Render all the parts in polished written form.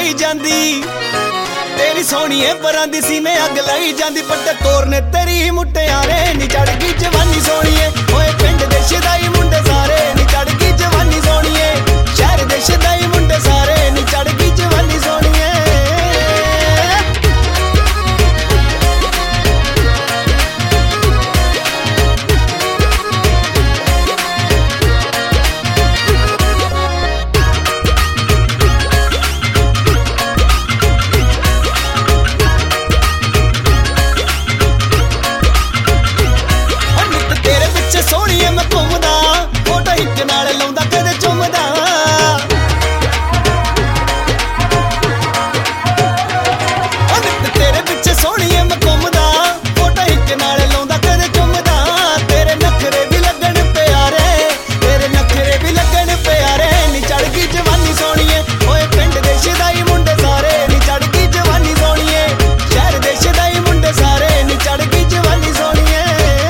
ਲਈ ਜਾਂਦੀ। तेरी सोहणीए परां दी सीने अग लाई जांदी। पट्टे तोरने तेरी मुटियारे नी चढ़ गई जवानी सोहणीए। ओए पिंड दे शदाई मुंडे सारे नी चढ़ गई जवानी सोहणीए। शहर दे शदाई मुंडे सारे नी चढ़ गई जवानी सोहणीए। सोहणीए मैं घूमदा फोटो हिक नाल लाउंदा कदे चुमदा। तेरे पिछे सोहणीए मैं घूमदा फोटो हिक नाल लाउंदा कदे चुमदा। तेरे नखरे भी लगन प्यारे, तेरे नखरे भी लगन प्यारे नी चढ़ गई जवानी सोहणीए। ओए पिंड दे शदाई मुंडे सारे नी चढ़ गई जवानी सोहणीए। शहर दे शदाई मुंडे सारे नी चढ़ गई जवानी सोहणीए।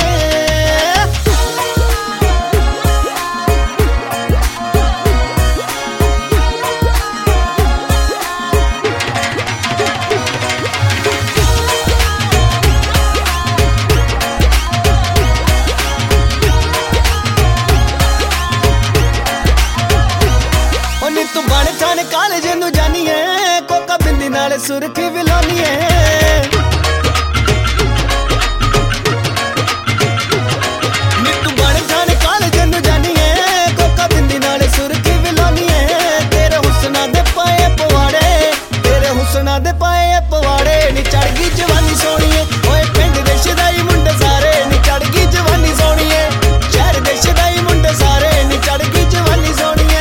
तू बण जान कॉलेज नू जानी है, कोका बिंदी नाल सुरखी भी लानी है। तू बण जान कॉलेज नू जानी है, कोका बिंदी नाल सुरखी भी लानी है। तेरे हुस्ना दे पाए पवाड़े, तेरे हुस्ना दे पाए पवाड़े नी चढ़ गई जवानी सोहणीए। ओए पिंड दे शदाई मुंडे सारे नी चढ़ गई जवानी सोहणीए। शहर दे शदाई मुंडे सारे नी चढ़ गई जवानी सोहणीए।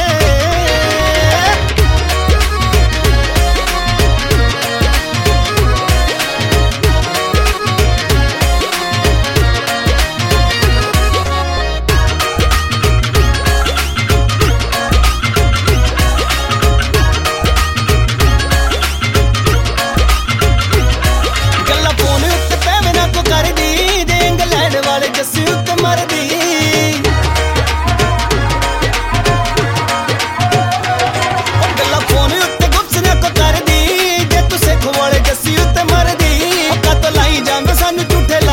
झूठे